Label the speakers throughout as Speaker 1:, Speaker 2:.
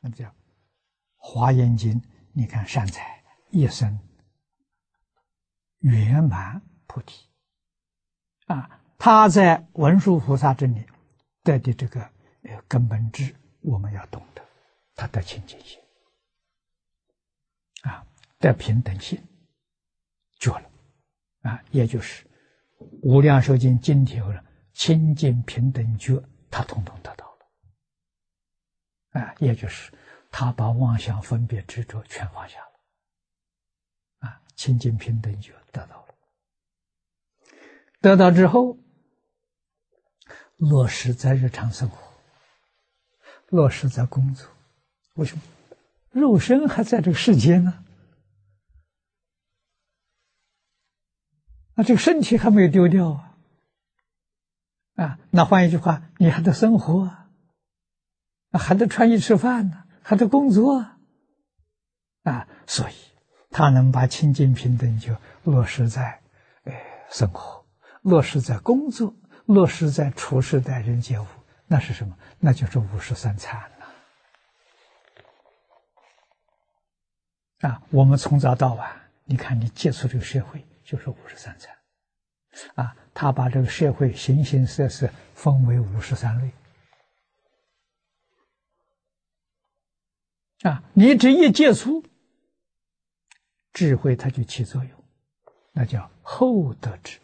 Speaker 1: 叫《华严经》，你看善财一生圆满菩提他在文殊菩萨这里得的这个根本智，我们要懂得，他得清净心得平等心，觉了也就是《无量寿经》经题后了，清净平等觉，他统统得到了也就是他把妄想分别执着全放下了清净平等觉得到了，得到之后落实在日常生活，落实在工作。为什么？肉身还在这个世间呢这个身体还没有丢掉那换一句话，你还得生活还得穿衣吃饭呢，还得工作所以他能把清净平等就落实在生活，落实在工作，落实在处事待人接物，那是什么？那就是53禅我们从早到晚，你看你接触这个社会就是53禅他把这个社会形形色色分为53类你只一接触，智慧它就起作用，那叫后得智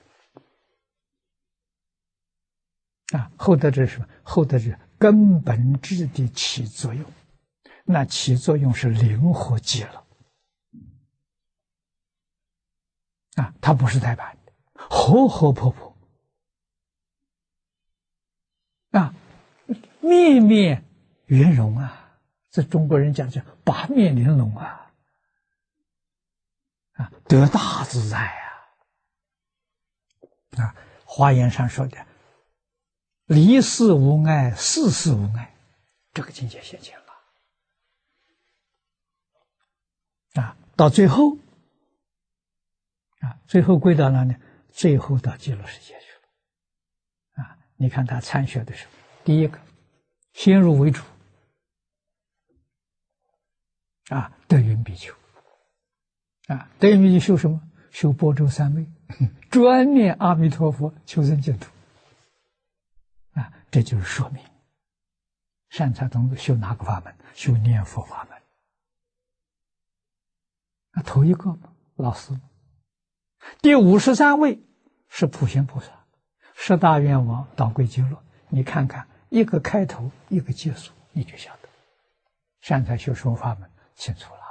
Speaker 1: 后得智是什么？后得智根本智的起作用，那起作用是灵活极了它不是呆板的，活活泼泼面面圆融这中国人讲叫八面玲珑得大自在华严上说的离世无碍，世事无碍，这个境界现前了到最后最后归到哪里？最后到极乐世界去了你看他参学的时候，第一个先入为主德云比丘德云比丘修什么？修般舟三昧专念阿弥陀佛，求生净土这就是说明善财童子修哪个法门？修念佛法门头一个嘛，老师嘛。第53位是普贤菩萨，十大愿王导归极乐。你看看一个开头一个结束，你就晓得善财修什么法门清楚了